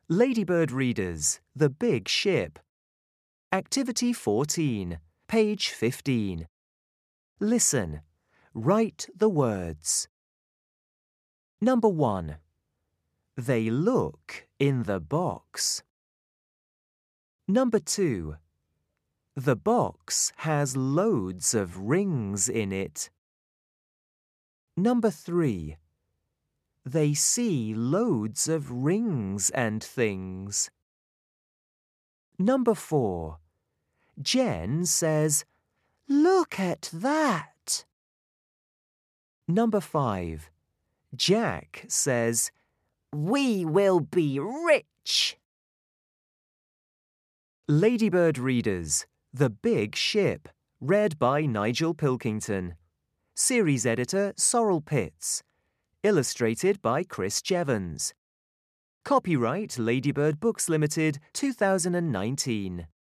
Ladybird Readers, The Big Ship. Activity 14, page 15. Listen. Write the words. Number 1. They look in the box. Number 2. The box has loads of rings in it. Number 3. They see loads of rings and things. Number 4. Jen says, "Look at that." Number 5. Jack says, "We will be rich." Ladybird Readers, The Big Ship, read by Nigel Pilkington. Series editor Sorrel Pitts. Illustrated by Chris Jevons. Copyright Ladybird Books Limited, 2019.